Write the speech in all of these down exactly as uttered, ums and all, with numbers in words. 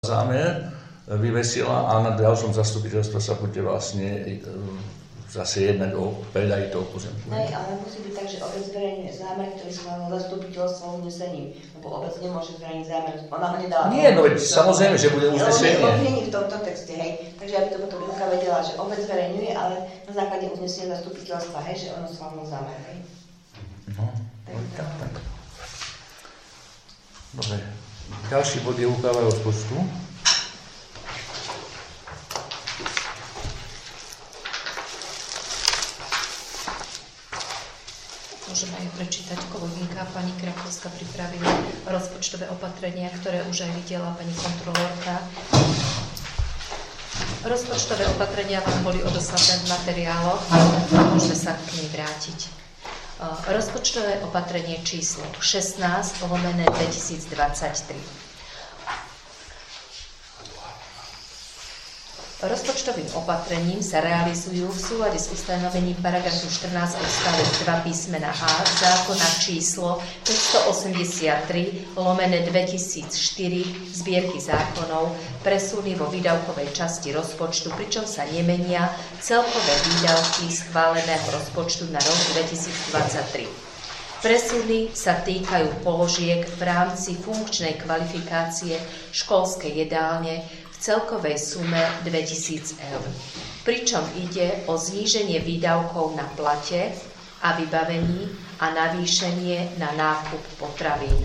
zámer vyvesila a na ďalšom zastupiteľstve sa bude vlastne zase jednať o predaji toho pozemku. Ne, ale musí byť tak, že obec zverejňuje zámer, ktorý schválilo zastupiteľstvo uznesením, lebo obec nemôže zverejniť zámer, ona ho nedala. Nie, no veď samozrejme, že bude uznesenie. On nie v tomto texte, hej, takže aby to potom Vilka vedela, že obec zverejňuje, ale na základe uznesenia zastupiteľstva, hej, že ono schválilo zámer, hej. No, tak, tak. Dobre, ďalší bod je úprava rozpočtu. Môžeme aj prečítať, kolegynka pani Krakovská pripravila rozpočtové opatrenia, ktoré už aj videla pani kontrolórka. Rozpočtové opatrenia vám boli odoslané v materiáloch a môžeme sa k nej vrátiť. Rozpočtové opatrenie číslo šestnásť lomené dvetisícdvadsaťtri. Rozpočtovým opatrením sa realizujú v súlade s ustanovením paragrafu štrnásť odstavec dva písmena A zákona číslo päťstoosemdesiattri lomené dvetisícštyri zbierky zákonov presuny vo výdavkovej časti rozpočtu, pričom sa nemenia celkové výdavky schváleného rozpočtu na rok dvetisícdvadsaťtri. Presuny sa týkajú položiek v rámci funkčnej kvalifikácie školskej jedálne v celkovej sume dvetisíc eur. Pričom ide o zníženie výdavkov na plate a vybavení a navýšenie na nákup potravín.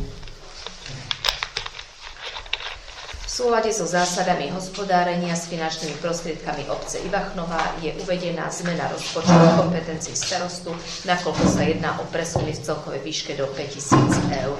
V súlade so zásadami hospodárenia s finančnými prostriedkami obce Ivachnová je uvedená zmena rozpočtu kompetencií starostu, nakoľko sa jedná o presuny v celkovej výške do päťtisíc eur.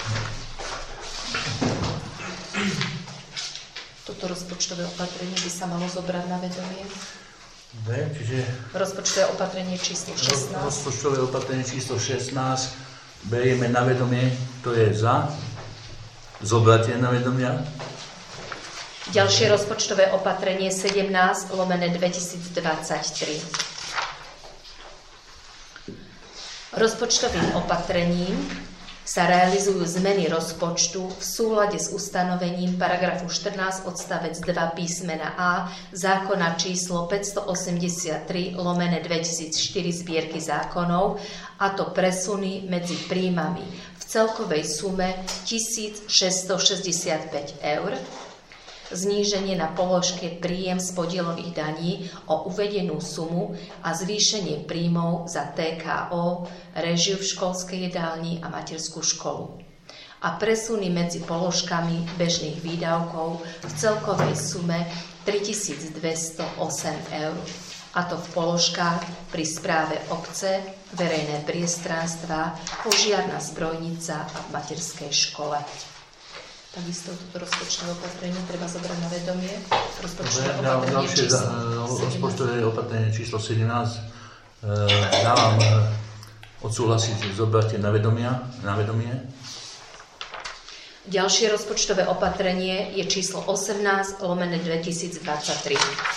Toto rozpočtové opatrenie by sa malo zobrať na vedomie. Dobre, čiže... Rozpočtové opatrenie číslo šestnásť. Rozpočtové opatrenie číslo šestnásť berieme na vedomie, to je za. Zobratie na vedomia. Ďalšie rozpočtové opatrenie sedemnásť lomené dvetisícdvadsaťtri. Rozpočtovým opatrením sa realizujú zmeny rozpočtu v súlade s ustanovením paragrafu štrnásť odstavec dva písmena A zákona číslo päťstoosemdesiattri lomené dvetisícštyri zbierky zákonov, a to presuny medzi príjmami v celkovej sume tisícšesťstošesťdesiatpäť eur, zníženie na položke príjem z podielových daní o uvedenú sumu a zvýšenie príjmov za té ká ó, režiu v školskej jedálni a materskú školu. A presuny medzi položkami bežných výdavkov v celkovej sume tritisícdvestoosem eur. A to v položkách pri správe obce, verejné priestranstva, požiarna zbrojnica a v materskej škole. Takisto toto rozpočtové opatrenie treba zobrať na vedomie. Rozpočtové opatrenie číslo rozpočtové opatrenie číslo sedemnásť dávam odsúhlasiť zobratie na vedomia, na vedomie. Ďalšie rozpočtové opatrenie je číslo osemnásť lomené dvetisícdvadsaťtri.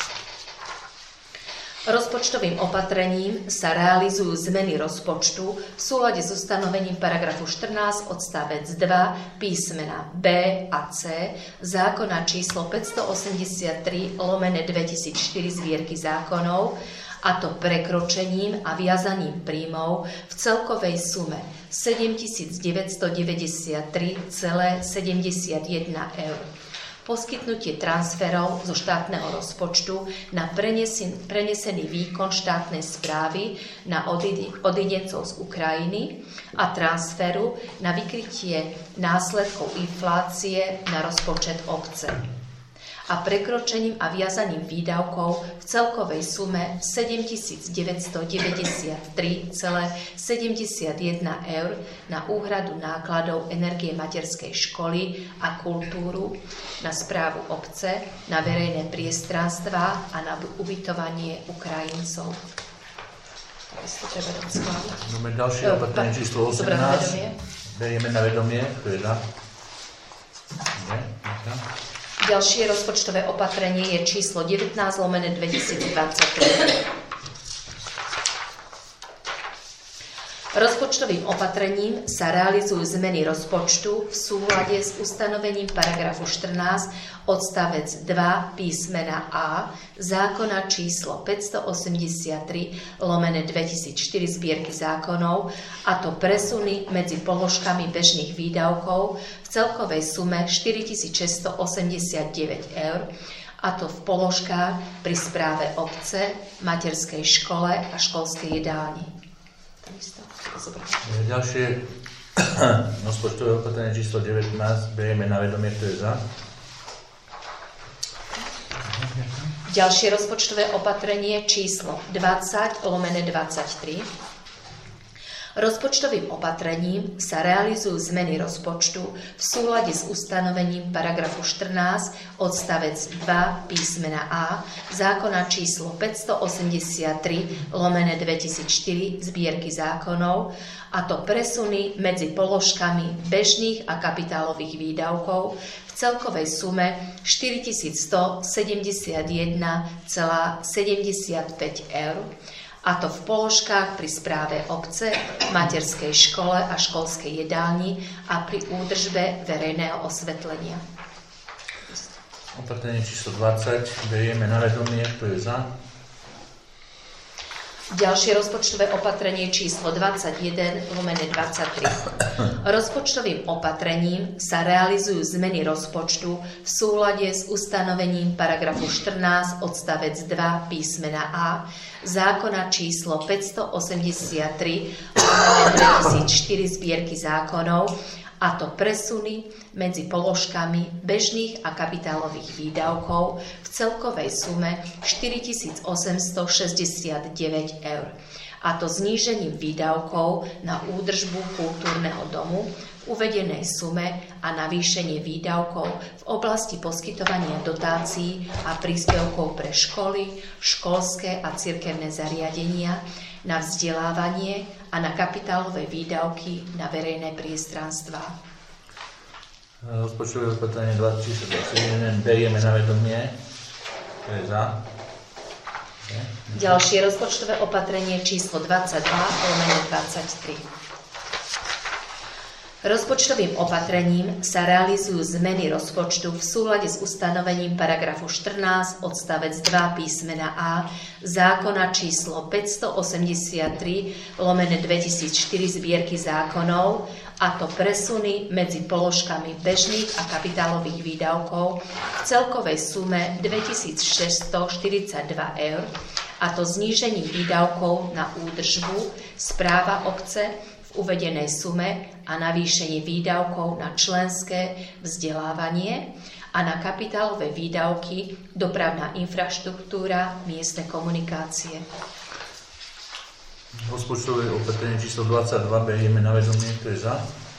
Rozpočtovým opatrením sa realizujú zmeny rozpočtu v súlade s ustanovením paragrafu štrnásť odstavec dva písmena B a C zákona číslo päťstoosemdesiattri lomené dvetisícštyri zbierky zákonov, a to prekročením a viazaním príjmov v celkovej sume sedemtisícdeväťstodeväťdesiattri celá sedemdesiatjeden eur. Poskytnutie transferov zo štátneho rozpočtu na prenesený výkon štátnej správy na odidencov z Ukrajiny a transferu na vykrytie následkov inflácie na rozpočet obce. A prekročením a viazaním výdavkov v celkovej sume sedemtisícdeväťstodeväťdesiattri celá sedemdesiatjeden eur na úhradu nákladov energie materskej školy a kultúru, na správu obce, na verejné priestranstvá a na ubytovanie Ukrajincov. Takisto treba tam schváliť. Máme ďalšie opatrenie číslo osemnásť. Berieme na vedomie, to je za. Ďalšie rozpočtové opatrenie je číslo devätnásť lomené dvetisícdvadsaťtri. Rozpočtovým opatrením sa realizujú zmeny rozpočtu v súlade s ustanovením paragrafu štrnásť odstavec dva písmena A zákona číslo päťstoosemdesiattri lomene dvetisícštyri zbierky zákonov, a to presuny medzi položkami bežných výdavkov v celkovej sume štyritisícšesťstoosemdesiatdeväť eur, a to v položkách pri správe obce, materskej škole a školskej jedálni. Ďalšie rozpočtové opatrenie číslo devätnásť berieme na vedomie, kto je za. Ďalšie rozpočtové opatrenie číslo dvadsať lomene dvadsaťtri. Rozpočtovým opatrením sa realizujú zmeny rozpočtu v súlade s ustanovením paragrafu štrnásť odstavec dva písmena A zákona číslo päťstoosemdesiattri lomene dvetisícštyri zbierky zákonov, a to presuny medzi položkami bežných a kapitálových výdavkov v celkovej sume štyritisícstosedemdesiatjeden celá sedemdesiatpäť eur, a to v položkách pri správe obce, materskej škole a školskej jedálni a pri údržbe verejného osvetlenia. Opatrenie číslo dvadsať berieme na vedomie, kto je za. Ďalšie rozpočtové opatrenie číslo dvadsaťjeden lomene dvadsaťtri. Rozpočtovým opatrením sa realizujú zmeny rozpočtu v súlade s ustanovením paragrafu štrnásť odstavec dva písmena A zákona číslo päťstoosemdesiattri lomene dvetisícštyri zbierky zákonov, a to presuny medzi položkami bežných a kapitálových výdavkov v celkovej sume štyritisícosemstošesťdesiatdeväť eur, a to znížením výdavkov na údržbu kultúrneho domu v uvedenej sume a navýšenie výdavkov v oblasti poskytovania dotácií a príspevkov pre školy, školské a cirkevné zariadenia, na vzdelávanie a na kapitálové výdavky na verejné priestranstvá. Rozpočtové opatrenie číslo dvadsaťjeden berieme na vedomie. To je za. Nie? Ďalšie rozpočtové opatrenie číslo dvadsaťdva lomene dvadsaťtri. Rozpočtovým opatrením sa realizujú zmeny rozpočtu v súlade s ustanovením paragrafu štrnásť odstavec dva písmena A zákona číslo päťstoosemdesiattri lomene dvetisícštyri zbierky zákonov, a to presuny medzi položkami bežných a kapitálových výdavkov v celkovej sume dvetisícšesťstoštyridsaťdva eur, a to znížením výdavkov na údržbu, správa obce v uvedenej sume a navýšenie výdavkov na členské vzdelávanie a na kapitálové výdavky, dopravná infraštruktúra, miestne komunikácie. Rozpočtové opatrenie číslo dvadsaťdva berieme na vedomie, kto je za.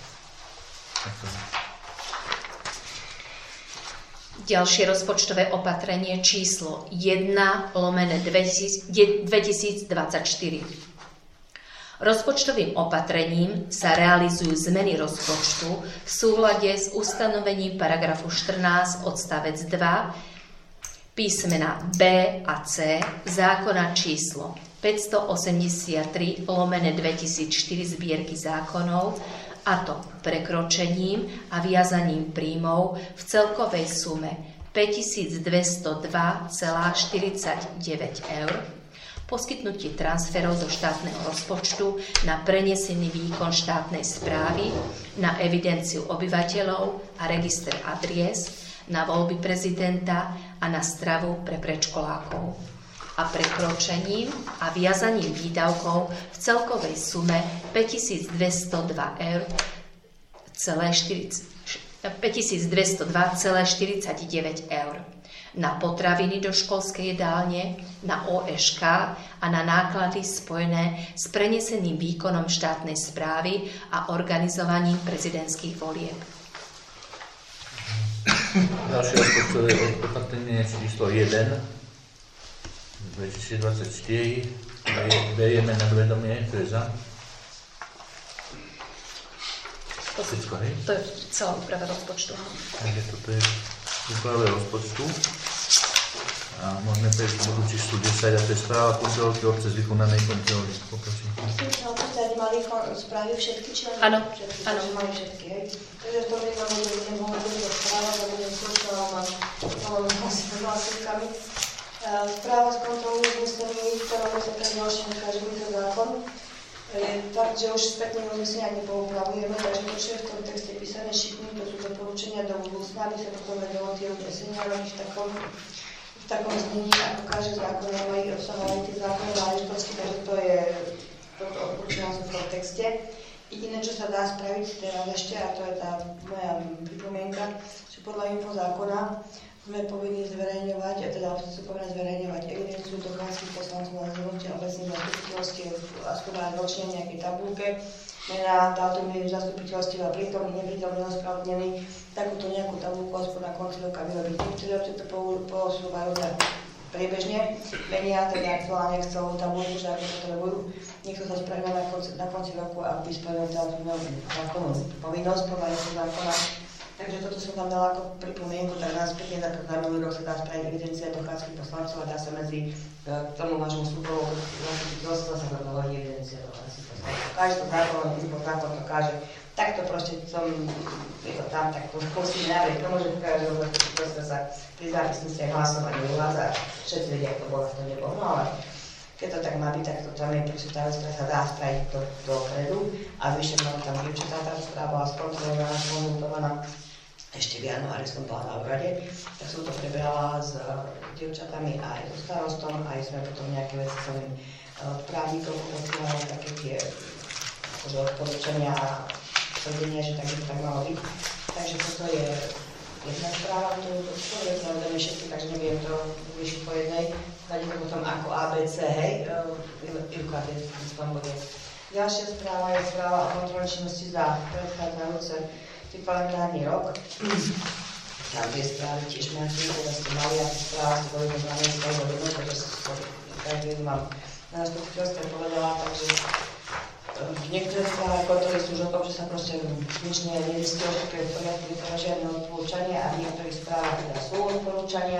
Ďalšie rozpočtové opatrenie číslo jeden lomene dvetisícdvadsaťštyri. Rozpočtovým opatrením sa realizujú zmeny rozpočtu v súlade s ustanovením paragrafu štrnásť odstavec dva písmena B a C zákona číslo päťstoosemdesiattri lomene dvetisícštyri zbierky zákonov, a to prekročením a viazaním príjmov v celkovej sume päťtisícdvestodva celá štyridsaťdeväť eur, poskytnutie transferov zo štátneho rozpočtu na prenesený výkon štátnej správy, na evidenciu obyvateľov a register adries, na voľby prezidenta a na stravu pre predškolákov. A prekročením a viazaním výdavkov v celkovej sume päťtisícdvestodva eur päťtisícdvestodva celá štyridsaťdeväť eur. Na potraviny do školskej jedálne, na ó eš ká a na náklady spojené s preneseným výkonom štátnej správy a organizovaním prezidentských volieb. Ďalšie rozpočtové opatrenie číslo jeden dvetisícdvadsaťštyri berieme na vedomie, to je za. To, Všetko, hej? to je celá úprava rozpočtu. Takže toto je úprava rozpočtu. A môžeme prejsť k bodu číslo desať, a to je správa kontrolky obce z vykonanej kontroly. Poprosím. No, v podstate mali správy všetky členy? Áno, všetky, áno. Takže mali všetky, hej. Takže v tom jednom budem hovoriť o správa, že budem slušala a vlastne hlasivkami. Správa z kontroly uznesení, ktorá je taká ďalšia, že je to zákon. Je fakt, že už spätne uznesenia nepoupravujeme, takže to, čo je v tom texte písané šikmi, to sú doporučenia do budúcna, aby sa potom vedelo tie uznesenia robiť v takom v takom znení, ako každý zákon mají obsahovať tie zákonné záležitosti, takže to je toto odporúčania sú v tom texte. Jediné, čo sa dá spraviť teraz ešte, a to je tá moja pripomienka, že podľa info zákona sme povinni zverejňovať, a teda obce sú povinné zverejňovať evidenciu docházky poslancov na zhrnutie obecných zastupiteľstiev, aspoň aj ročne nejakej tabulke, mená, dátumy zastupiteľstiev a prítomný, neprítomný, ospravedlnený, takúto nejakú tabulku aspoň na konci roka vyrobiť. Niektorí obce to posúvajú priebežne, menia teda aktuálne Excelovú tabulku, že ako potrebujú. Niekto sa spravil na konci, na konci roku, aby spravil táto zákonnú povinnosť podľa zákona. Takže toto som tam dala ako pripomienku, tak nás pekne za minulý rok sa dá spraviť evidencia dochádzky poslancov a dá sa medzi k tomu vášmu súboru zastupiteľstva sa dodala evidencia dochádzky poslancov. Každý to zákon, izbo zákon to káže. Takto proste som, je to tam, tak to musíme navrieť. To môže povedať, že zastupiteľstva sa pri zápisnici hlasovanie uvádza. Všetci vedia, ako to bolo, to nebolo. No ale keď to tak má byť, tak to tam je proste tá vec, ktorá sa dá spraviť do, dopredu a zvyšek mám tam dievčatá, tá správa bola skontrolovaná, skonzultovaná. Ešte v januári som bola na úrade, tak som to prebrala s dievčatami aj so starostom, aj sme potom nejaké veci som im od právnikov posielali také tie akože odporúčania a tvrdenia, že tak by to tak malo byť. Takže toto je jedna správa, ktorú to je samozrejme všetky, takže neviem to vyšiť po jednej. Dať to potom ako á bé cé, hej, Ilka, v tom bude. Ďalšia správa je správa o kontrolnej činnosti za predchádzajúce kalendárny rok. Tam tie správy tiež máte, teda ste mali, a tie správy ste boli možná nejsť aj hodinu, takže sa každý jednu mám na zastupiteľstve povedala, takže niektoré správy kontroly sú už o tom, že sa proste nič nezistilo, že to je v poriadku, vytvára žiadne odporúčania a v niektorých správach teda sú odporúčania.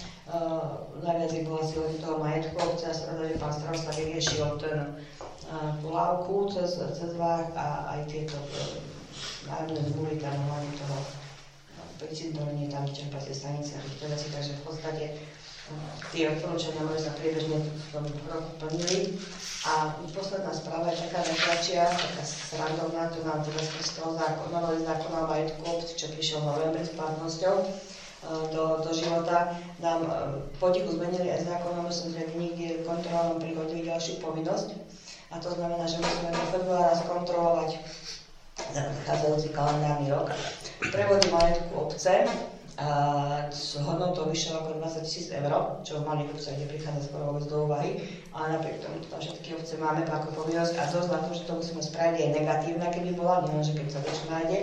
Najviac ich bola si od toho majetku, obce sa rada, že pán starosta vyriešil ten tú lávku cez, cez vách a aj tieto národné zmluvy tam hlavne toho pricintorenie, tam čerpacie stanice a týchto veci, takže v podstate tie odporúčania môže sa priebežne v tom roku plnili. A posledná správa je taká najkračšia, taká srandovná, to nám teda z toho zákona, nový zákona o majetku obci, čo prišiel v novembri s platnosťou do, do života, nám potichu zmenili aj zákon o som zriadení, kde kontrolom prihodili ďalšiu povinnosť. A to znamená, že musíme do februára skontrolovať za predchádzajúci kalendárny rok prevody majetku obce a s hodnotou vyššou ako dvadsať tisíc eur, čo v malých obciach kde prichádza skoro vôbec do úvahy, ale napriek tomu to všetky obce máme ako povinnosť a dosť na to, že to musíme spraviť aj negatívna, keby bola, nielenže keď sa niečo nájde,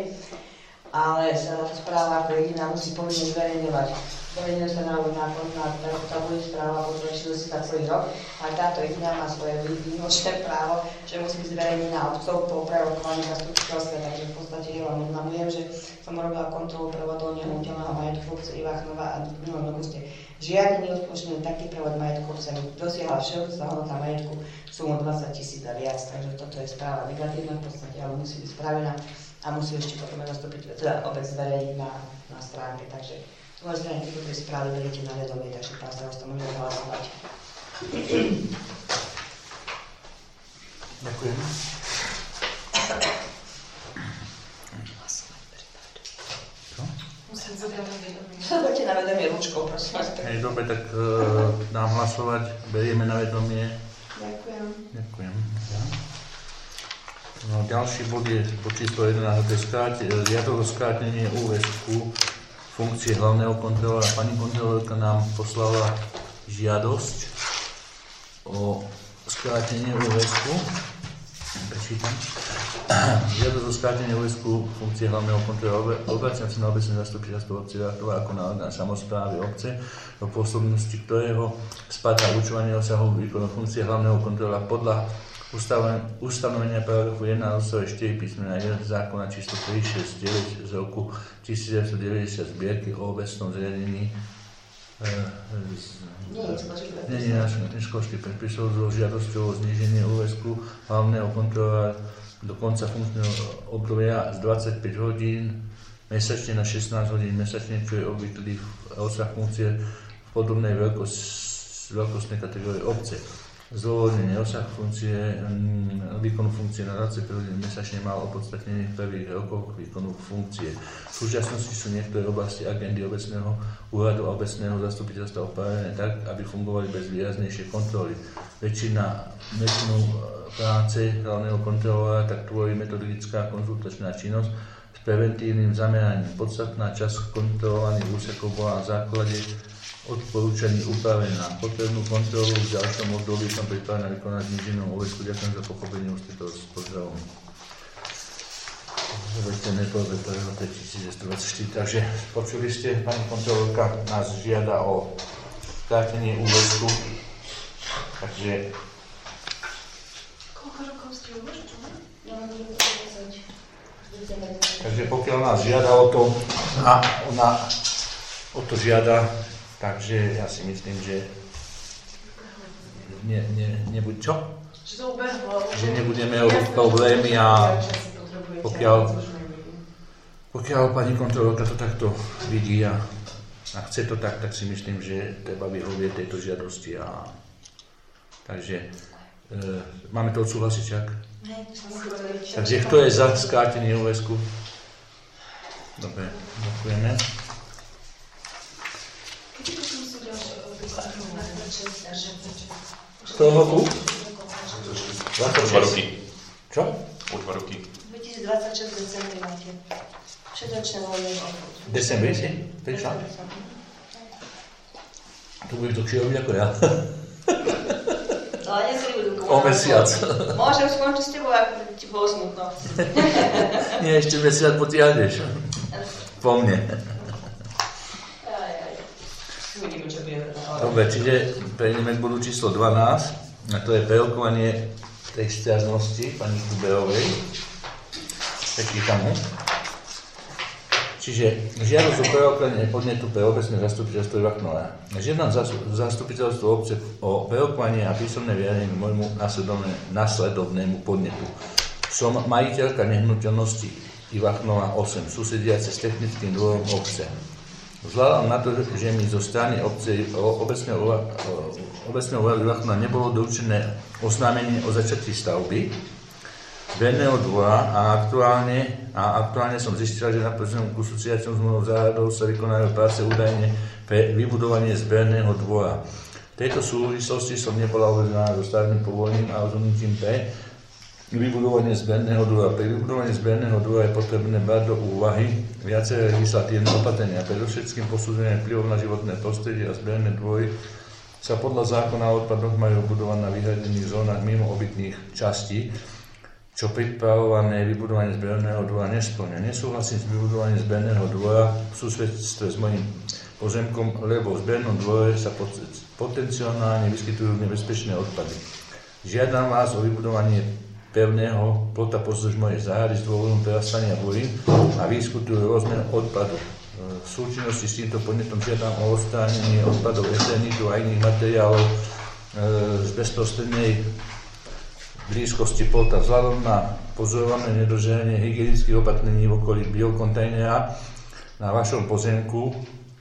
ale sa na to správa ako jediná musí povinne zverejňovať. Zverejňuje sa na nákon na takú tabuli správa o činnosti za celý rok, ale táto jediná má svoje výnimočné právo, že musí byť zverejnená obcov po prerokovaniu zastupiteľstva, takže v podstate ja vám oznamujem, že som robila kontrolu prevodov nehnuteľného majetku obce Ivachnova a v minulom roku ste žiadny neodpúštený taký prevod majetku obce dosiahla všeobecná hodnota majetku sumu dvadsať tisíc a viac, takže toto je správa negatívna v podstate, ale musí byť spravená a musí ešte potom zastupiteľ, teda obec zverejniť na, na stránke, takže z mojej strany tieto tri správy beriete na vedomie, takže pán starosta môže hlasovať. Ďakujem. Musím zobrať na vedomie. Zobrajte na vedomie ručkou, prosím vás. Hej, dobre, tak uh, dám hlasovať, berieme na vedomie. Ďakujem. Ďakujem. Ja. No, ďalší bod je pod číslo jedenásť, to je skráte, riadové skrátenie úväzku funkcie hlavného kontrolora. Pani kontrolorka nám poslala žiadosť o skrátenie úväzku. Prečítam. Žiadosť o skrátenie úväzku funkcie hlavného kontrolora. Obraciam sa na obecné zastupiteľstvo obce Ivachova ako na orgán samosprávy obce, do pôsobnosti ktorého spadá určovanie obsahu výkonu funkcie hlavného kontrolora podľa ustanovenia paragrafu jeden odstavec štyri písmena jeden zákona číslo tristošesťdesiatdeväť z roku tisícdeväťstodeväťdesiat zbierky o obecnom zriadení e, Nie je školský predpis. Nie je náš školský predpisov so žiadosťou o zníženie úväzku hlavného kontrolóra do konca funkčného obdobia z dvadsaťpäť hodín mesačne na šestnásť hodín mesačne, čo je obvyklý rozsah funkcie v podobnej veľkos, veľkostnej kategórii obce. Zdôvodnenie rozsah funkcie, výkonu funkcie na dvadsaťpäť hodín mesačne mal opodstatnenie v prvých rokoch výkonu funkcie. V súčasnosti sú niektoré oblasti agendy obecného úradu a obecného zastupiteľstva opravené tak, aby fungovali bez výraznejšej kontroly. Väčšina väčšinu práce hlavného kontrolóra tak tvorí metodická konzultačná činnosť s preventívnym zameraním. Podstatná časť kontrolovaných úsekov bola na základe odporúčaní upravená. Potrebnú kontrolu v ďalšom období som pripravená vykonať zníženom úväzku. Ďakujem za pochopenie ústretov s pozdravom. dvetisícdvadsaťštyri. Takže počuli ste, pani kontrolórka nás žiada o skrátenie úväzku. Takže... Koľko rokov ste uvažili? Ja mám Takže pokiaľ nás žiada o to, a ona o to žiada, takže ja si myslím, že ne, ne, nebuď čo? Že nebudeme robiť problémy a pokiaľ, pokiaľ pani kontrolórka to takto vidí a, a chce to tak, tak si myslím, že treba vyhovieť tejto žiadosti. A, takže e, máme to odsúhlasiť, čak? Takže kto je za skrátenie úväzku? Dobre, ďakujeme. Z toho roku? dvadsaťšesť roky. Čo? O dva roky. dvetisícdvadsaťšesť decembri máte. Všetročné voľné. Decembri si prišla? To budeš dlhšie robiť ako ja. Ale niekedy budú komunálne. O mesiac. Môžem skončiť s tebou, ako ti bolo smutno. Nie, ešte mesiac potiahneš. Po mne. Dobre, čiže prejdeme k bodu číslo dvanásť. A to je prerokovanie tej sťažnosti pani Kuberovej. Prečítam ho. Čiže žiadosť o prerokovanie podnetu pre obecné zastupiteľstvo Ivaknova. Žiadam zastupiteľstvo obce o prerokovanie a písomné vyjadrenie k môjmu nasledovnému podnetu. Som majiteľka nehnuteľnosti Ivaknova osem, susediace s technickým dvorom obce. Vzhľadom na to, že mi zo strany obce obecného úradu Ivaknova nebolo doručené oznámenie o začiatí stavby zberného dvora a aktuálne, a aktuálne som zistila, že na pozemku súcitiacom s mojou záhradou sa vykonajú práce údajne pre vybudovanie zberného dvora. V tejto súvislosti som nebola uvedená so stavebným povolením a rozhodnutím pre vybudovanie zberného dvora. Pri vybudovaní zberného dvora je potrebné brať do úvahy viaceré legislatívne opatrenia, predovšetkým posúdenie vplyvov na životné prostredie a zberné dvory sa podľa zákona o odpadoch majú budovať na vyhradených zónach mimo obytných častí, čo pripravované vybudovanie zberného dvora nespĺňa. Nesúhlasím s vybudovaním zberného dvora v susedstve s mojím pozemkom, lebo v zbernom dvore sa potenciálne vyskytujú nebezpečné odpady. Žiadam vás o vybudovanie pevného plota pozdĺž mojej záhrady z dôvodom prerastania burín a výskytu rôzneho odpadu. V súčinnosti s týmto podnetom žiadam o odstránenie odpadov eternitu a iných materiálov z bezprostrednej blízkosti plota. Vzhľadom na pozorované nedodržanie hygienických opatrení v okolí biokontajnera na vašom pozemku,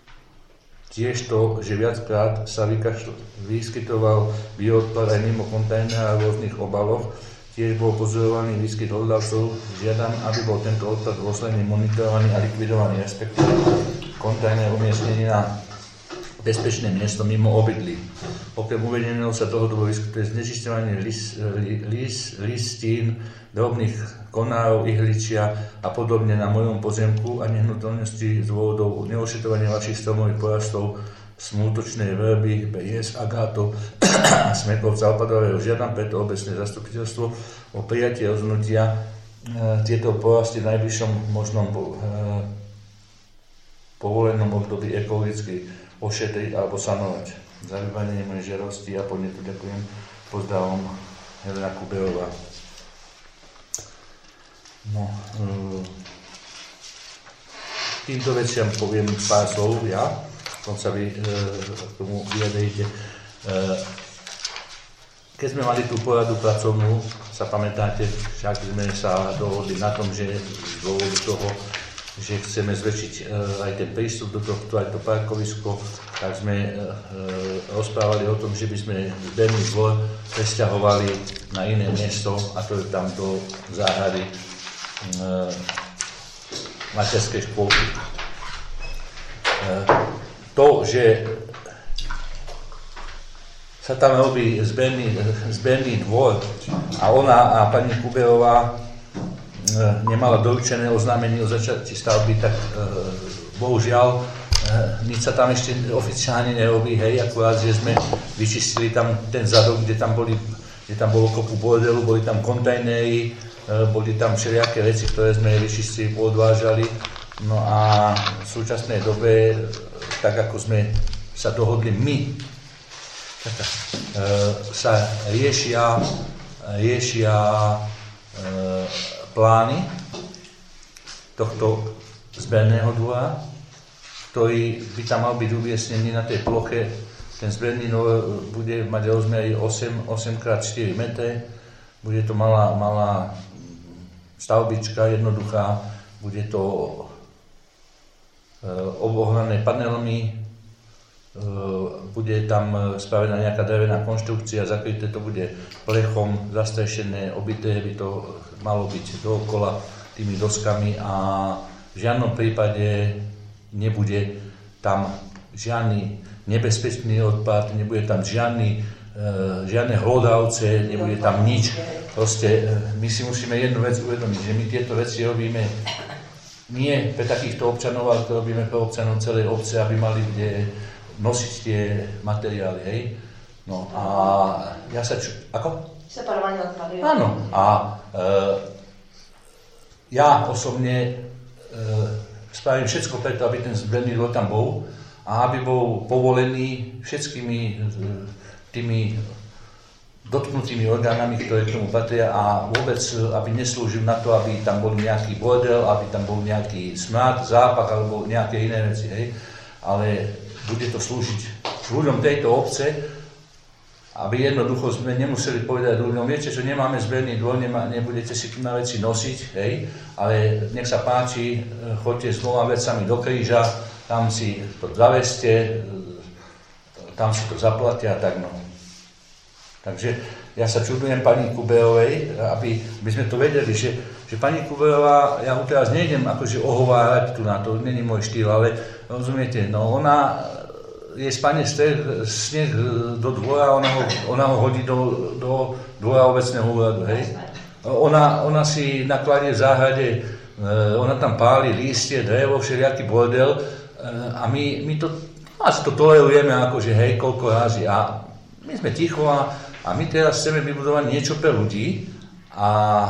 tiež to, že viackrát sa vyskytoval bioodpad aj mimo kontajnera v rôznych obaloch, tiež bol pozorovaný výskyt odľavcov, žiadam, aby bol tento odpad dôsledne monitorovaný a likvidovaný, respektíve kontajner umiestnený na bezpečné miesto mimo obydlí. Okrem uvedeného sa dlhodobo vyskytuje znečisťovanie lis, lis, listín, drobných konárov, ihličia a podobne na mojom pozemku a nehnuteľnosti z dôvodov neošetrovania vašich stromových porastov, smútočnej vrby, jes, agátov a smekovca opadového. Žiadam preto obecné zastupiteľstvo o prijatie rozhodnutia e, tieto porasty v najbližšom možnom e, povolenom období ekologicky ošetriť alebo sanovať. Za vybanenie mojej žiadosti a podnetu ďakujem. Pozdravom, Helena Kuberová. No, týmto veciam poviem pár slov ja. potom sa vy e, k tomu vyjadríte. E, keď sme mali tú poradu pracovnú, sa pamätáte, však sme sa dohodli na tom, že z dôvodu toho, že chceme zväčšiť e, aj ten prístup do tohto, aj to parkovisko, tak sme e, rozprávali o tom, že by sme zberný dvor presťahovali na iné miesto, a to je tam do záhrady e, materskej škôlky. E, to, že sa tam robí zberný, zberný dvor a ona a pani Kuberová nemala doručené oznámenie o začiatí stavby, tak e, bohužiaľ e, nič sa tam ešte oficiálne nerobí, hej, akurát, že sme vyčistili tam ten zadok, kde tam, boli, kde tam bolo kopu bordelu, boli tam kontajnery, e, boli tam všelijaké veci, ktoré sme vyčistili, poodvážali. No a v súčasnej dobe, tak ako sme sa dohodli my, tak, e, sa riešia, riešia e, plány tohto zberného dvora, ktorý by tam mal byť umiestnený na tej ploche. Ten zberný dvor bude mať rozmery osem krát štyri metre, bude to malá, malá stavbička, jednoduchá, bude to e, obohnané panelmi, e, bude tam spravená nejaká drevená konštrukcia, zakryté to bude plechom, zastrešené, obité by to malo byť dookola tými doskami a v žiadnom prípade nebude tam žiadny nebezpečný odpad, nebude tam žiadny, e, žiadne hlodavce, nebude tam nič. Proste e, my si musíme jednu vec uvedomiť, že my tieto veci robíme nie pre takýchto občanov, ale to robíme pre občanov celej obce, aby mali kde nosiť tie materiály, hej. No a ja sa ču... Ako? Separovanie odpadu. Áno. A e, ja osobne e, spravím všetko preto, aby ten zberný dvor tam bol a aby bol povolený všetkými e, tými dotknutými orgánami, ktoré k tomu patria a vôbec, aby neslúžil na to, aby tam bol nejaký bordel, aby tam bol nejaký smrad, zápach alebo nejaké iné veci, hej. Ale bude to slúžiť ľuďom tejto obce, aby jednoducho sme nemuseli povedať ľuďom, viete, že nemáme zberný dvor, nemá, nebudete si tu na veci nosiť, hej, ale nech sa páči, choďte s dvoma vecami do kríža, tam si to zaveste, tam si to zaplatia a tak no. Takže ja sa čudujem pani Kuberovej, aby, aby sme to vedeli, že, že pani Kuberová, ja ho teraz nejdem akože ohovárať tu na to, není môj štýl, ale rozumiete, no ona je spane sneh do dvora, ona ho, ona ho hodí do, do dvora obecného úradu, hej. Ona, ona si nakladie v záhrade, ona tam páli lístie, drevo, všelijaký bordel a my, my to, asi to tolerujeme akože hej, koľko razy a my sme ticho a, a my teraz chceme vybudovať niečo pre ľudí a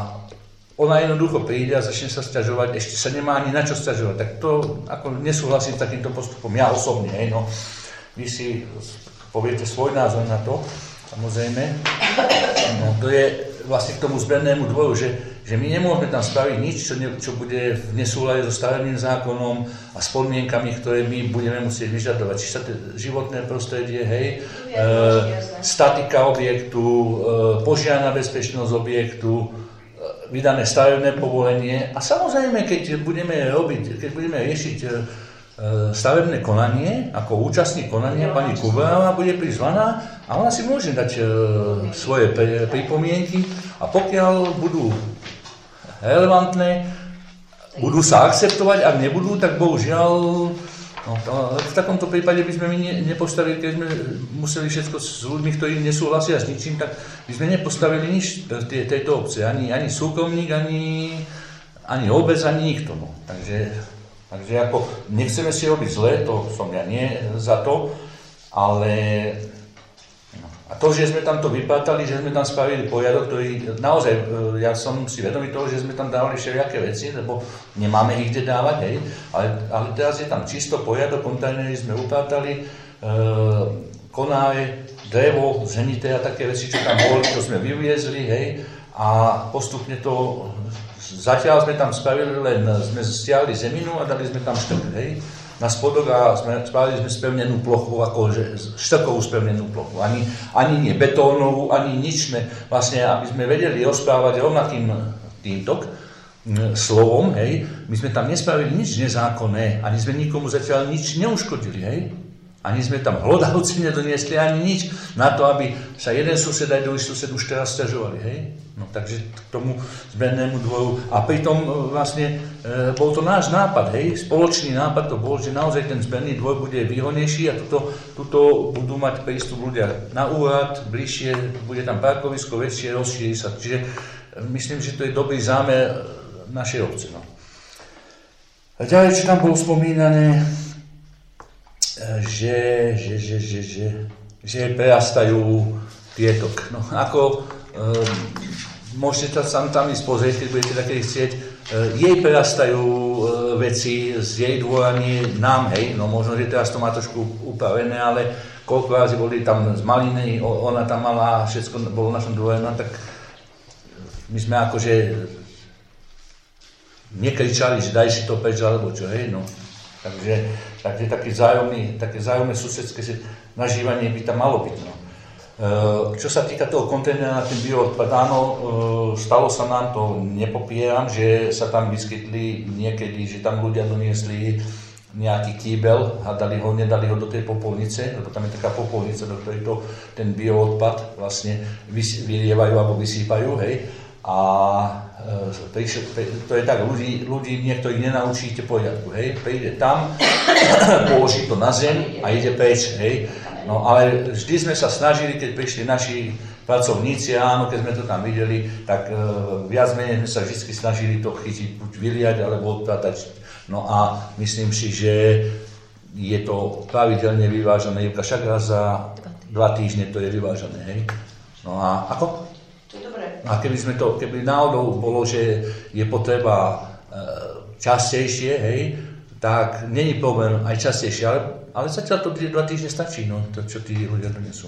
ona jednoducho príde a začne sa sťažovať, ešte sa nemá ani na čo sťažovať, tak to ako nesúhlasím s takýmto postupom, ja osobne, hej, no. Vy si poviete svoj názor na to, samozrejme. No, to je vlastne k tomu zbernému dvoru, že, že my nemôžeme tam spraviť nič, čo, ne, čo bude v nesúlade so stavebným zákonom a s podmienkami, ktoré my budeme musieť vyžadovať. Či sa to životné prostredie, hej, e, statika objektu, e, požiarna bezpečnosť objektu, e, vydané stavebné povolenie a samozrejme, keď budeme robiť, keď budeme riešiť e, stavebné konanie, ako účastník konania pani Kuberová bude prizvaná a ona si môže dať e, svoje pripomienky a pokiaľ budú relevantné, budú sa akceptovať, ak nebudú, tak bohužiaľ, no, to, v takomto prípade by sme my ne, nepostavili, keď sme museli všetko s ľuďmi, ktorí nesúhlasia s ničím, tak by sme nepostavili nič tej, tejto obce, ani, ani súkromník, ani, ani obec, ani nikto. No. Takže Takže ako nechceme si robiť zle, to som ja nie za to, ale no. A to, že sme tam to vypátali, že sme tam spravili poriadok, ktorý naozaj, ja som si vedomý toho, že sme tam dávali všelijaké veci, lebo nemáme ich kde dávať, hej, ale, ale teraz je tam čisto poriadok, kontajnery sme upátali, e, konáre, drevo, ženité a také veci, čo tam boli, to sme vyviezli, hej, a postupne to... Zatiaľ sme tam spravili len, sme stiahli zeminu a dali sme tam štrk, hej. na spodok a sme, spravili sme spevnenú plochu, akože štrkovú spevnenú plochu. Ani, ani nie betónovú, ani nič sme, vlastne, aby sme vedeli rozprávať rovnakým týmto slovom, hej, my sme tam nespravili nič nezákonné, ani sme nikomu zatiaľ nič neuškodili, hej. Ani sme tam hlodavci nedoniesli, ani nič na to, aby sa jeden sused aj druhý sused už teraz sťažovali, hej. No takže k tomu zmennému dvoru. A pritom vlastne e, bol to náš nápad, hej, spoločný nápad to bol, že naozaj ten zmenný dvor bude výhodnejší a tuto, tuto budú mať prístup ľudia na úrad, bližšie, bude tam parkovisko väčšie, rozšíri sa. Čiže e, myslím, že to je dobrý zámer našej obce. No. A ďalej, čo tam bolo spomínané, že, že, že, že, že, že prerastajú tieto. No, ako e, môžete sa tam ísť pozrieť, keď budete také chcieť, e, jej prerastajú e, veci z jej dvora, nie nám, hej, no možno, že teraz to má trošku upravené, ale koľko razy boli tam z maliny, ona tam mala, všetko bolo v našom dvore, no tak my sme akože nekričali, že daj si to preč, alebo čo, hej, no. Takže, takže také vzájomné, také vzájomné susedské nažívanie by tam malo byť. No. E, čo sa týka toho kontajnera na ten bioodpad, áno, e, stalo sa nám to, nepopieram, že sa tam vyskytli niekedy, že tam ľudia doniesli nejaký kýbel a dali ho, nedali ho do tej popolnice, lebo tam je taká popolnica, do ktorej to, ten bioodpad vlastne vylievajú alebo vysýpajú, hej. A e, to je tak, ľudí, ľudí niektorých nenaučíte poriadku, hej, príde tam, položí to na zem a ide preč, hej, no ale vždy sme sa snažili, keď prišli naši pracovníci, áno, keď sme to tam videli, tak e, viac menej sme sa vždy snažili to chytiť, buď vyliať, alebo odpratať, no a myslím si, že je to pravidelne vyvážané, však raz za dva týždne to je vyvážané, hej, no a ako? A keby sme to, keby náhodou bolo, že je potreba e, častejšie, hej, tak není problém aj častejšie, ale, ale zatiaľ to dva týždne stačí, no, to, čo tí ľudia donesú.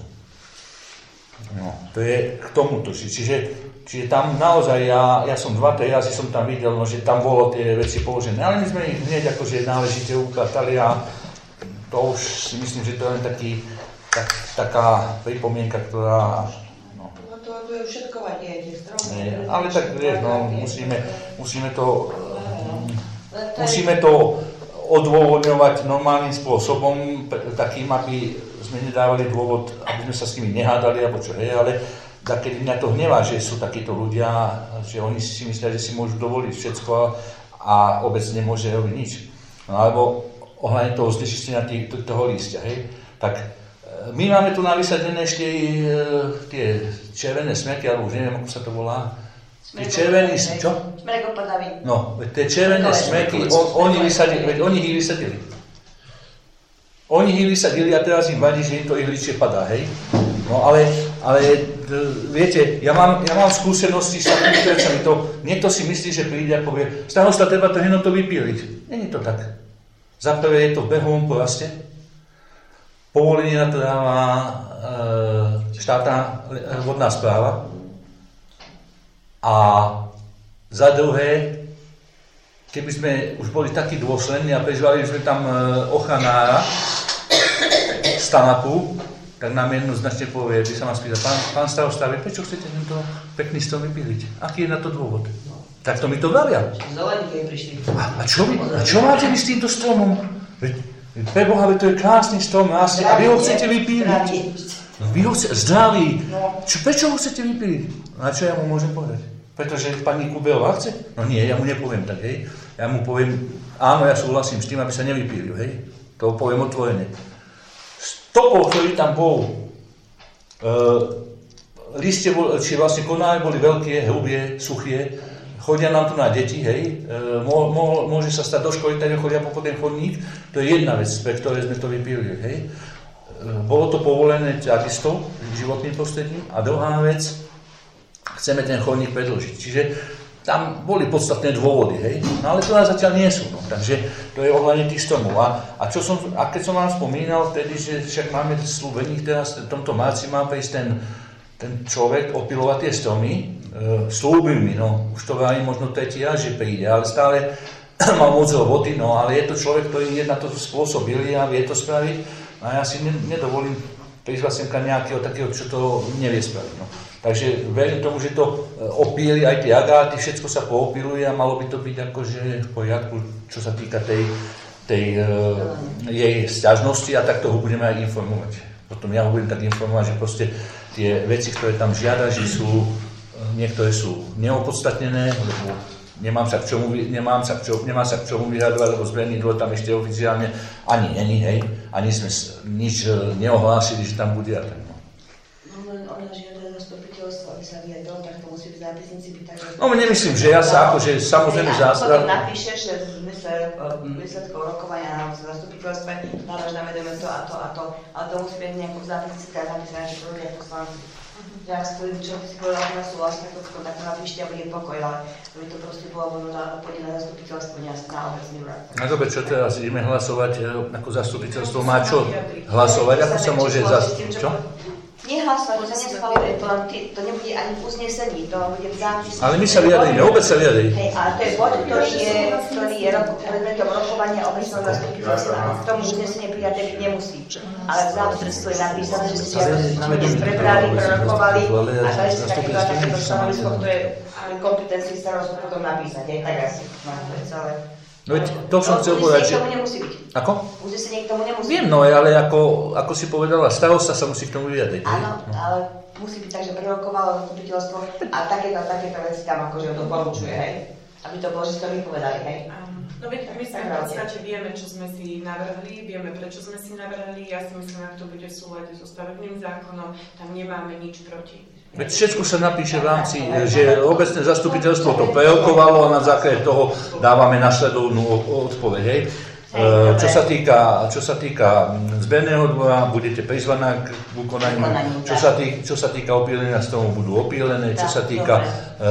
No, to je k tomuto. Čiže, čiže tam naozaj, ja, ja som dva, tri razy som tam videl, no, že tam bolo tie veci položené, ale my sme ich hneď akože náležite ukázali a to už si myslím, že to je len taký, tak, taká pripomienka, ktorá to je všetkovať, je tie stromy. Ale tak vieš, no, musíme, musíme to, musíme to odôvodňovať normálnym spôsobom, takým, aby sme nedávali dôvod, aby sme sa s nimi nehádali, alebo čo, hej, ale tak, keď mňa to hnevá, že sú takíto ľudia, že oni si myslia, že si môžu dovoliť všetko a obec nemôže robiť nič. No, alebo ohľadne toho znečistenia toho lístia, hej, tak my máme tu navysadené ešte tie červené smeky, alebo už neviem, ako sa to volá. Tie červené, čo? Smrekopadavy. No, tie červené smeky, on, oni, vysadili, veď oni ich vysadili. Oni ich vysadili a teraz im vadí, že im to ihličie padá, hej? No, ale, ale viete, ja mám, ja mám skúsenosti s takými vecami. Niekto si myslí, že príde a povie, starosta, treba to heno to vypíliť. Není to tak. Za prvé je to v behovom poraste. Povolenie na to dáva e, štátna vodná správa. A za druhé, keby sme už boli takí dôslední a prizvali sme tam e, ochranára z TANAPu, tak nám jednoznačne povie, by sa ma spýta, pán, pán starosta, prečo chcete tento pekný strom vypíliť? Aký je na to dôvod? Tak to mi to vravia. A, a, čo, vy, a čo máte vy s týmto stromom? Preboha, to je krásny strom, rastie, a vy ho chcete vypíliť. Vy ho chcete, zdravý. Čo, prečo ho chcete vypíliť? A čo ja mu môžem povedať? Pretože pani Kubelová chce? No nie, ja mu nepoviem tak, hej. Ja mu poviem, áno, ja súhlasím s tým, aby sa nevypílil, hej. To poviem otvorene. Stopol, ktorý tam bol, uh, listie, či vlastne konáre boli veľké, hrubie, suchie, chodia nám tu na deti, hej, e, mo, mo, môže sa stať do školy, tady chodia po ten chodník, to je jedna vec, pre ktoré sme to vypílili, hej. E, bolo to povolené takisto životným prostredím a druhá vec, chceme ten chodník predĺžiť, čiže tam boli podstatné dôvody, hej, no ale to nás zatiaľ nie sú, no, takže to je ohľadne tých stromov. A, a, čo som, a keď som vám spomínal vtedy, že však máme slúbených teraz, v tomto marci má prísť ten, ten človek opilovať tie stromy, slúbil mi, no, už to vrajím možno tretí raz, že príde, ale stále mal moc roboty, no ale je to človek, ktorý je na to spôsobilý a vie to spraviť. A ja si nedovolím prizvať semka nejakého takého, čo to nevie spraviť. No. Takže verím tomu, že to opíli aj tie agáty, všetko sa poopiluje a malo by to byť akože v poriadku, čo sa týka tej, tej uh, jej sťažnosti a tak toho budeme aj informovať. Potom ja ho budem tak informovať, že proste tie veci, ktoré tam žiada, že sú, niektoré sú neopodstatnené, lebo nemám sa k čomu, nemám sa k čomu, nemám sa k čomu vyhľadovať, lebo zberný dvor tam ešte oficiálne ani není, hej, ani sme nič neohlásili, že tam bude a tak. No. No, ona žiada zastupiteľstvo, aby sa vyjadrilo, tak to musí v zápisnici byť tak. No, nemyslím, že ja sa akože samozrejme zástra... Potom napíšeš, že v zmysle výsledkov rokovania na zastupiteľstve dávaš na vedomie to a to a to, ale to musí byť nejakú zápisnici, tak napísané, že ľudia poslanci. Že ak spôjde, čo si povedal, že sú vlastne to skôr, tak to napíšte a bude pokoj, ale by to proste bolo na pôjde na zastupiteľstvo, nie na obecný úrad. No dobre, čo teraz ideme hlasovať, ako zastupiteľstvo má čo hlasovať, ako sa môže zastupiteľstvo? Čo? Nehlasovať, to sa neschvaluje, to, to nebude ani v uznesení, to bude v zápisnici. Ale my sa vyjadríme, obec sa vyjadrí. Hej, ale to je bod, ktorý je, ktorý je predmetom rokovania obecného zastupiteľstva. V tom uznesenie prijaté byť nemusí. Ale v zápisnici je napísané, že ste dnes prebrali, prerokovali a dali ste takéto a takéto stanovisko, ktoré v kompetencii starostu potom napísať. Hej, tak asi mám to celé. No veď to som chcel povedať, že... Uznesenie k tomu nemusí byť. Ako? Uznesenie k tomu nemusí byť. Viem, no, ale ako, ako si povedala, starosta sa musí k tomu vyjadriť. Áno, no. ale musí byť tak, že prerokovalo zastupiteľstvo a takéto a takéto veci tam akože doporučuje, hej? Aby to bolo, že ste to vypovedali, hej? No veď my sa v podstate vieme, čo sme si navrhli, vieme, prečo sme si navrhli, ja si myslím, ak to bude v súlade so stavebným zákonom, tam nemáme nič proti. Veď všetko sa napíše v rámci, že obecné zastupiteľstvo to prerokovalo a na základe toho dávame nasledovnú odpoveď, hej. Čo sa týka, čo sa týka zberného dvora, budete prizvaná k ukonaniu, čo sa týka, čo sa týka opílenia, z toho budú opílené, čo sa týka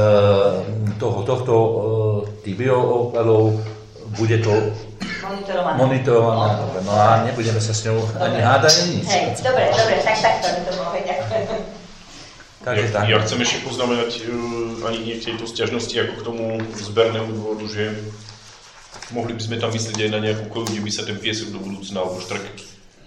toho, tohto, tých bioodpadov, bude to monitorované. monitorované. No a nebudeme sa s ňou ani hádať, ani nič. Hej, dobre, dobre, tak takto by to bolo, hej, ďakujem. Ja, ja chcem ešte poznamenať uh, ani nie k tejto sťažnosti, ako k tomu zbernému dvoru, že mohli by sme tam myslieť aj na nejakú koju, kde by sa ten piesok do budúcna alebo štrk uh,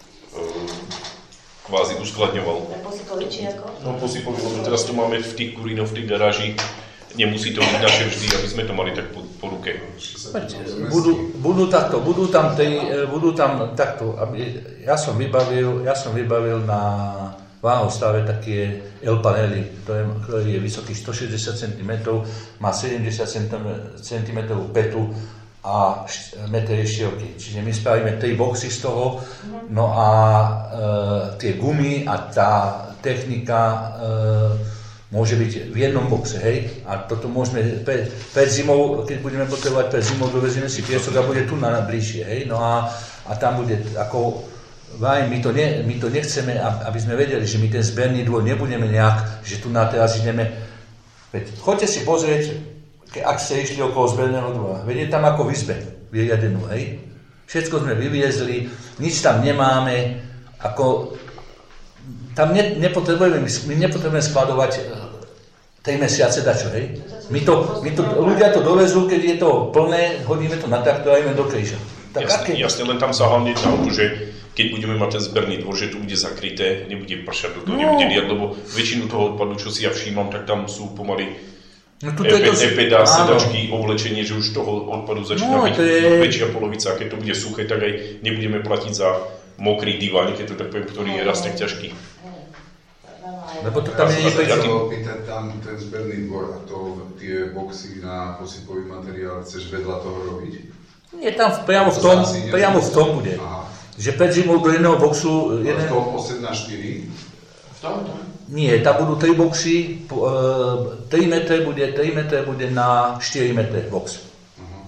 kvázi uskladňoval. Posypovi či ako? No posypovi, lebo teraz to máme v tých kurínoch, v tých garáži. Nemusí to byť naše vždy, aby sme to mali tak po, po ruke. Budú, budú takto, budú tam, tej, budú tam takto, aby, ja som vybavil, ja som vybavil na váhostave také L-panely, ktorý je vysoký stošesťdesiat centimetrov, má sedemdesiat centimetrov petu a meter štielky. Čiže my spravíme tri boxy z toho, no a e, tie gumy a tá technika e, môže byť v jednom boxe, hej? A toto môžeme pred, pred zimou, keď budeme potrebovať pred zimou, dovezieme si piesok a bude tu na bližšie, hej? No a, a tam bude ako... Vaj, my, to ne, my to nechceme, aby sme vedeli, že my ten zberný dvor nebudeme nejak, že tu na teraz ideme. Veď, choďte si pozrieť, ak ste išli okolo zberného dvora. Veď je tam ako v izbe, vyriadenú, hej. Všetko sme vyviezli, nič tam nemáme, ako... Tam ne, nepotrebujeme, my nepotrebujeme skladovať tri mesiace dačo, hej. My to, my to, ľudia to dovezú, keď je to plné, hodíme to na traktor a ideme do kríža. Tak jasne, aké... jasne, len tam sa hlavne na to, že keď budeme mať ten zberný dvor, že to bude zakryté, nebude pršať, do toho no. nebude liať, lebo väčšinu toho odpadu, čo si ja všímam, tak tam sú pomaly no, epeda, sedačky, ovlečenie, že už toho odpadu začína no, byť je... väčšia polovica, a keď to bude suché, tak aj nebudeme platiť za mokrý diváň, keď to tak poviem, ktorý je raz tak ťažký. Lebo to tam ja je niekto... Ja sa opýtať tam ten zberný dvor a to tie boxy na posypový materiál chceš vedľa toho robiť? Nie, tam priamo v tom, priamo v tom bude. Aha. Že pred zimou do jedného boxu... Jeden... V tom osem na štyri? V tom? Nie, tam budú tri boxy, tri metre bude, tri metre bude na štyri metre box. Uh-huh.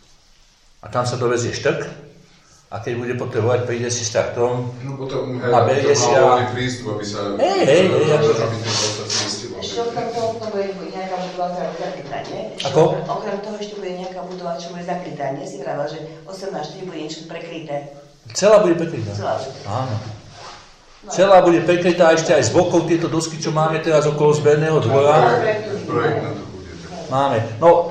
A tam sa dovezie štrk a keď bude potrebovať, príde si s traktorom no, potom, hej, a berie si a... No prístup, aby sa... Hej, hej, hej, ako... Ešte okrem toho, bude nejaká budova, ktorá bude zakrytá, nie? Ako? Okrem toho ešte bude nejaká budova, čo bude zakrytá, nie? Si vravala, že osem na štyri bude niečo prekryté. Celá bude prekrytá. Celá bude. Áno. No. Celá bude prekrytá ešte aj z bokov tieto dosky, čo máme teraz okolo zberného dvora. Projekt na to bude. Máme. No,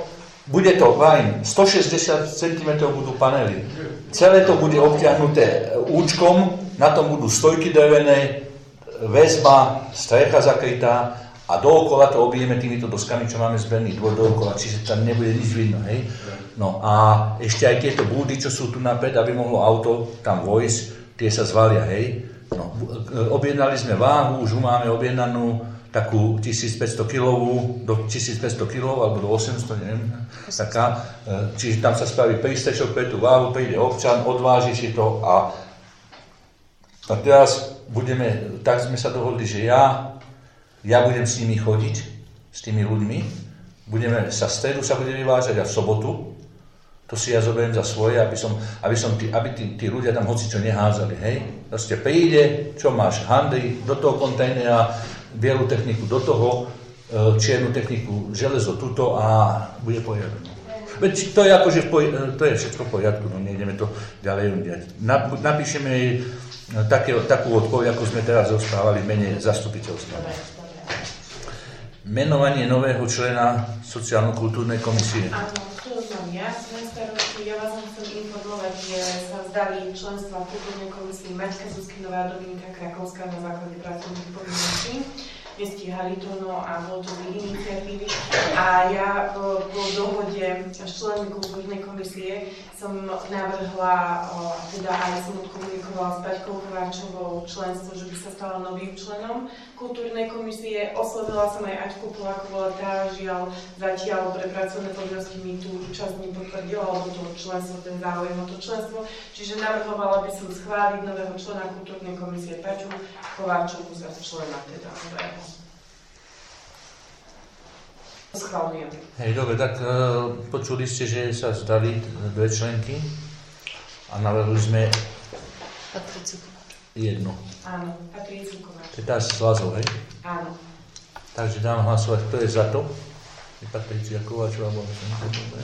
bude to line stošesťdesiat centimetrov budú panely. Celé to bude obtiahnuté účkom, na tom budú stojky drevené, väzba, strecha zakrytá a dookola to obijeme týmito doskami, čo máme zberný dvor dookola, čiže tam nebude nič vidno, hej. No a ešte aj tieto búdy, čo sú tu napred, aby mohlo auto tam vojsť, tie sa zvalia, hej. No, objednali sme váhu, už máme objednanú takú tisícpäťsto kilovú, do tisícpäťsto kilov, alebo do osemsto, neviem, taká. Čiže tam sa spraví prístrešok pre tú váhu, príde občan, odváži si to a, a teraz budeme, tak sme sa dohodli, že ja, ja budem s nimi chodiť, s tými ľuďmi, budeme sa v stredu sa budeme vyvážať a v sobotu, to si ja zoberiem za svoje, aby, som, aby, som tí, aby tí, tí ľudia tam hocičo neházali, hej. Proste príde, čo máš, handry do toho kontajnera, bielú techniku do toho, čiernu techniku, železo tuto a bude poriadok. Veď to je akože, to je všetko v poriadku, no nejdeme to ďalej udiať. Napíšeme jej také, takú odpoveď, ako sme teraz rozprávali v mene zastupiteľstva. Menovanie nového člena sociálno-kultúrnej komisie. Áno, tu mám ja, na starosti. Ja vás chcem informovať, že sa vzdali členstva v kultúrnej komisii Maťka Zuzkinová a Dominika Krakovská na základe pracovných povinností. Nestíhali to, no a bolo to z iniciatívy. A ja po, po dohode s členmi kultúrnej komisie som navrhla, teda aj som odkomunikovala s Paťkou Kováčovou členstvo, že by sa stala novým členom kultúrnej komisie. Oslovila som aj Aťku Polákovú, ale tá žiaľ zatiaľ pre pracovné povinnosti mi tú účasť nepotvrdila, alebo to členstvo, ten záujem o to členstvo. Čiže navrhovala by som schváliť nového člena kultúrnej komisie Paťku Kováčovú za člena teda nového. Schválujem. Hej, dobre, tak uh, počuli ste, že sa zdali dve členky a navrhli sme Patriciu Kováčovú. Jednu. Áno, Patriciu Kováčovú. To je tá s Lazou, hej? Áno. Takže dám hlasovať, kto je za to. Je Patricia Kováčová, bola členka, dobre.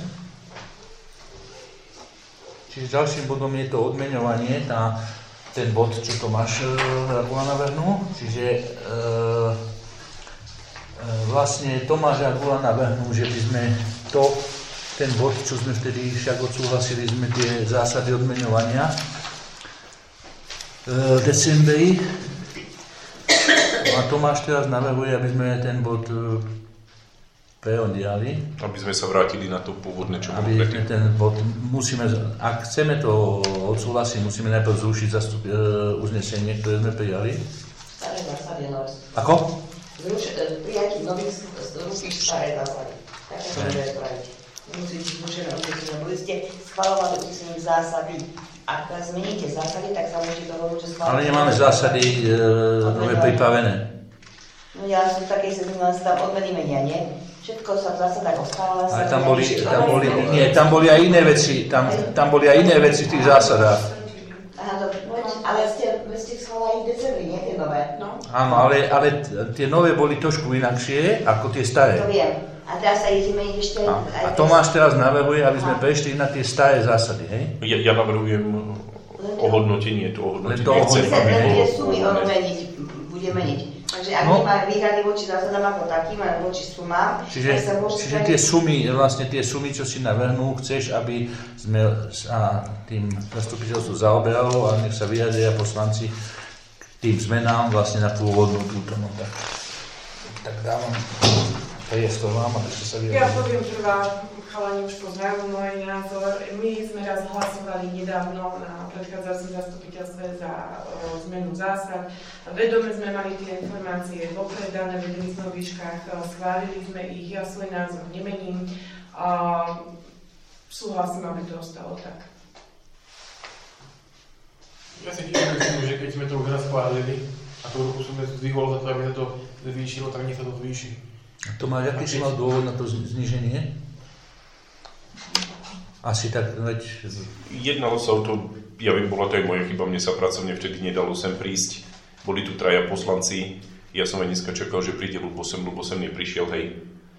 Čiže ďalším bodom je to odmeňovanie, tá, ten bod, čo Tomáš Ragula navrhnul. Čiže uh, vlastne Tomáš Ragula navrhnul, že by sme to, ten bod, čo sme vtedy však odsúhlasili, sme tie zásady odmeňovania v decembri. A Tomáš teraz navrhuje, aby sme ten bod preodiali. Aby sme sa vrátili na to pôvodné, čo bolo predtým. Aby sme ten bod, musíme, ak chceme to odsúhlasiť, musíme najprv zrušiť zastup, uznesenie, ktoré sme prijali. Staré zásady, no. Ako? Prijatí nových zrušíš staré zásady. Takže to bude spraviť. Musí byť zrušené uznesenie. Boli ste schvaľovali uznesenie zásady. Ak zmeníte zásady, tak sa môžete dohodnúť, že schvaľovať. Ale nemáme zásady e, nové pripravené. No ja som v takej sezóne tam odmeny menia, nie? Všetko sa v zásadách ostáva. Ale tam boli, tam boli, nie, tam boli aj iné veci, tam, tam boli aj iné veci v tých zásadách. Aha, dobre, ale ste, ste schválili v decembri, nie tie nové? No. Áno, ale, ale tie nové boli trošku inakšie ako tie staré. To viem. A teraz sa ideme ešte... A, a Tomáš teraz navrhuje, aby sme prešli na tie staré zásady, hej? Ja, ja navrhujem ohodnotenie, to ohodnotenie. To ohodnotenie. Len tie sumy ono meniť, bude meniť. Takže ak no. Nemá výhrady voči zásadám ako takým, ale voči sumám, čiže, tak sa môže... Čiže tie sumy, vlastne tie sumy, čo si navrhnú, chceš, aby sme sa tým zastupiteľstvom zaoberalo a nech sa vyjadria poslanci k tým zmenám vlastne na pôvodnú túto. No, tak, tak dávam priestor vám, aby ste sa vyjadrili. Ja poviem prvá, chalani už poznajú môj názor. My sme raz hlasovali nedávno na predchádzajúcom zastupiteľstve za o, zmenu zásad. Vedome sme mali tie informácie dopredané, vedeli sme o výškach, schválili sme ich, ja svoj názor nemením. A súhlasím, aby to ostalo tak. Ja si tiež myslím, že keď sme to už raz schválili a tú ruku som zdvihol za to, aby sa to zvýšilo, tak nech sa to zvýši. To má, aký si mal dôvod na to zníženie? Asi tak, veď... Jednalo sa o to, ja viem, bola to aj moja chyba, mne sa pracovne vtedy nedalo sem prísť. Boli tu traja poslanci, ja som aj dneska čakal, že príde Ľubo sem, Ľubo sem neprišiel, hej.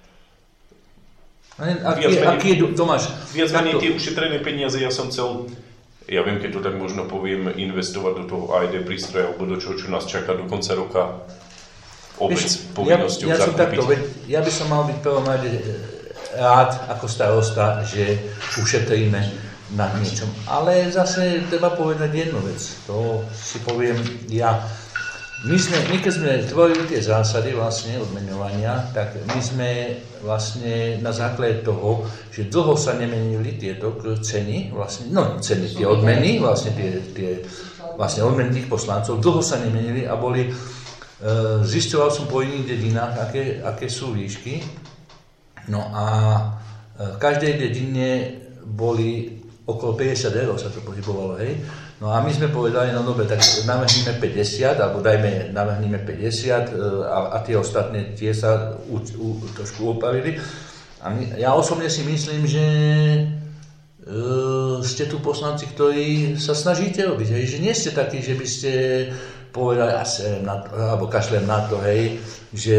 Aký, aký je, Tomáš? Viac menej tie ušetrené peniaze, ja som chcel, ja viem, keď to tak možno poviem, investovať do toho á é dé prístroja, alebo do čoho, čo nás čaká do konca roka. Obec povinnosťou ja, ja zakúpiť. Takto, veď, ja by som mal byť prvom rade rád ako starosta, že ušetríme na niečom. Ale zase treba povedať jednu vec. To si poviem ja. My, sme, my keď sme tvorili tie zásady vlastne odmeňovania, tak my sme vlastne na základe toho, že dlho sa nemenili tieto ceny, vlastne, no ceny, tie odmeny, vlastne tie, tie vlastne odmeny tých poslancov, dlho sa nemenili a boli, e, zisťoval som po iných dedinách, aké, aké sú výšky. No a v každej dedine boli okolo päťdesiat eur sa to pohybovalo, hej. No a my sme povedali, no dobre, tak navrhníme päťdesiat, alebo dajme, navrhníme päťdesiat a, a tie ostatné tie sa u, u, trošku opravili. A my, ja osobne si myslím, že e, ste tu poslanci, ktorí sa snažíte robiť, hej, že nie ste takí, že by ste povedali, ja serem na to, alebo kašlem na to, hej, že,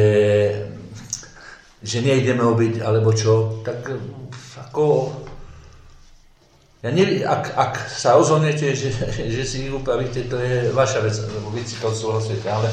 že nejdeme robiť, alebo čo, tak ako... Ja neviem, ak, ak sa rozhodnete, že, že si ich upravíte, to je vaša vec, lebo vy si to súhlasíte, ale